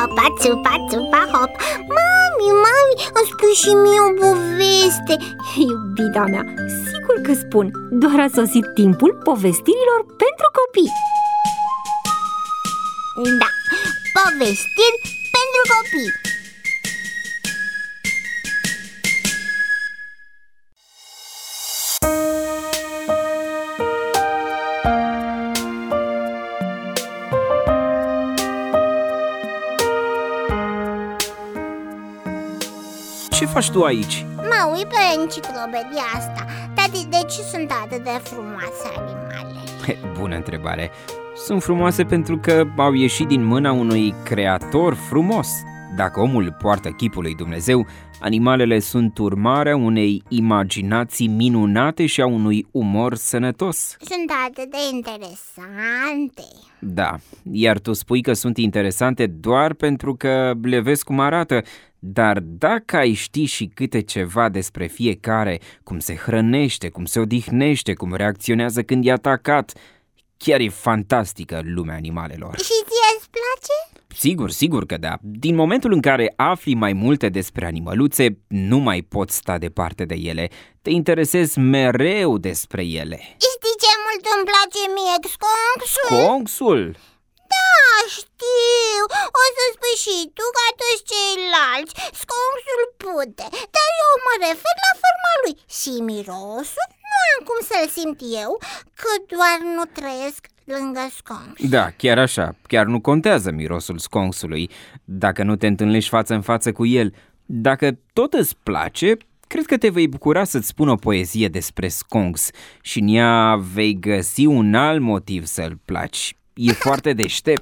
țupa, țupa, țupa, hop. Mami, îmi spui și mie o poveste. Iubita mea, sigur că spun. Doar a sosit timpul povestirilor pentru copii. Da, povestiri pentru copii. Ce faci tu aici? Mă uit pe enciclopedia asta. Tati, de ce sunt atât de frumoase animale? Bună întrebare. Sunt frumoase pentru că au ieșit din mâna unui creator frumos. Dacă omul poartă chipul lui Dumnezeu, animalele sunt urmarea unei imaginații minunate și a unui umor sănătos. Sunt atât de interesante. Da, iar tu spui că sunt interesante doar pentru că le vezi cum arată. Dar dacă ai ști și câte ceva despre fiecare, cum se hrănește, cum se odihnește, cum reacționează când e atacat, chiar e fantastică lumea animalelor. Și ție îți place? Sigur că da. Din momentul în care afli mai multe despre animăluțe, nu mai poți sta departe de ele. Te interesezi mereu despre ele. Știi ce mult îmi place mie sconxul? Sconxul? Da, știu. O să spui și tu ca toți ceilalți. Sconxul pute. Dar eu mă refer la forma lui. Și mirosul nu am cum să-l simt eu, că doar nu trăiesc lângă sconx. Da, chiar așa. Chiar nu contează mirosul sconxului dacă nu te întâlnești față în față cu el. Dacă tot îți place, cred că te vei bucura să-ți spun o poezie despre sconx și în ea vei găsi un alt motiv să-l placi. E foarte deștept.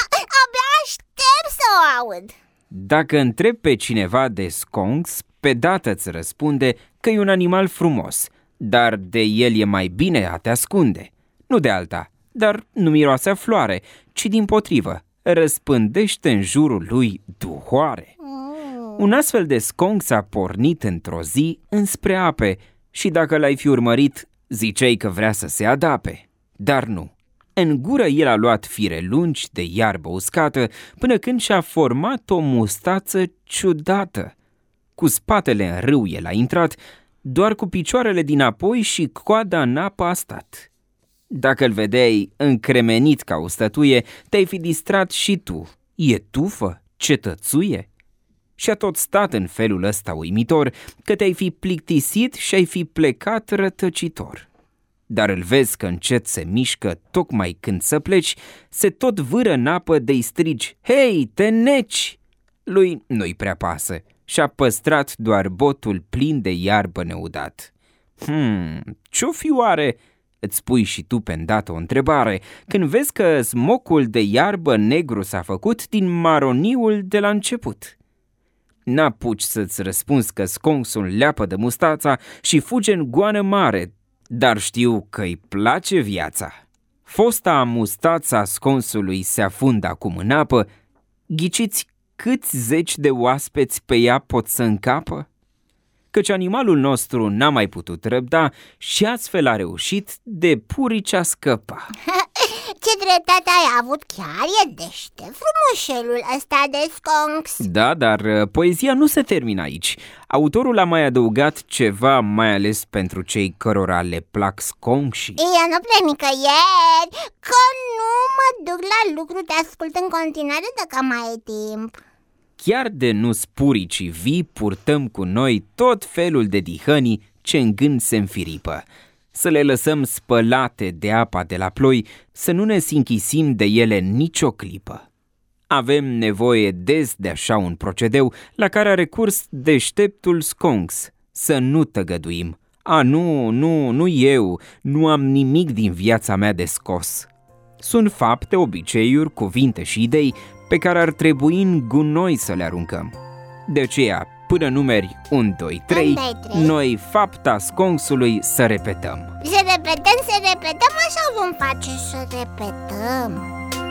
Abia aștept să o aud. Dacă întrebi pe cineva de sconx, pe dată îți răspunde că e un animal frumos, dar de el e mai bine a te ascunde. Nu de alta, dar nu miroase a floare, ci dimpotrivă, răspândește în jurul lui duhoare. Un astfel de sconx a pornit într-o zi înspre ape și dacă l-ai fi urmărit, ziceai că vrea să se adape. Dar nu. În gură el a luat fire lungi de iarbă uscată până când și-a format o mustață ciudată. Cu spatele în râu el a intrat, doar cu picioarele dinapoi și coada în apă a stat. Dacă îl vedeai încremenit ca o stătuie, te-ai fi distrat și tu. E tufă? Cetățuie? Și-a tot stat în felul ăsta uimitor, că te-ai fi plictisit și ai fi plecat rătăcitor. Dar îl vezi că încet se mișcă, tocmai când să pleci, se tot vâră în apă de-i strigi, hei, te neci! Lui nu-i prea pasă și-a păstrat doar botul plin de iarbă neudat. Ce-o fi oare? Îți spui și tu pe îndată o întrebare, când vezi că smocul de iarbă negru s-a făcut din maroniul de la început. N-apuci să-ți răspunzi că sconxul leapă de mustața și fuge în goană mare, dar știu că-i place viața. Fosta mustața sconsului se afundă acum în apă. Ghiciți câți zeci de oaspeți pe ea pot să încapă? Căci animalul nostru n-a mai putut răbda și astfel a reușit de puricea scăpa. Ce dreptate ai avut, chiar e deștept frumușelul ăsta de sconx. Da, dar poezia nu se termină aici. Autorul a mai adăugat ceva, mai ales pentru cei cărora le plac sconxii. Eu nu plec nicăieri, că nu mă duc la lucru, te ascult în continuare dacă mai e timp. Chiar de nu spuricii vii, purtăm cu noi tot felul de dihănii ce în gând se înfiripă. Să le lăsăm spălate de apa de la ploi, să nu ne sinchisim de ele nicio clipă. Avem nevoie des de așa un procedeu la care a recurs deșteptul sconx, să nu tăgăduim. Nu eu, nu am nimic din viața mea de scos. Sunt fapte, obiceiuri, cuvinte și idei pe care ar trebui în gunoi să le aruncăm. De aceea, până numeri 1, 2, 3, noi fapta sconxului să repetăm. Să repetăm, așa vom face, să repetăm.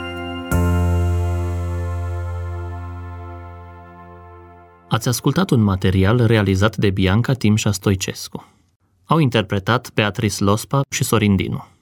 Ați ascultat un material realizat de Bianca Timșa Stoicescu. Au interpretat Beatrice Lospa și Sorin Dinu.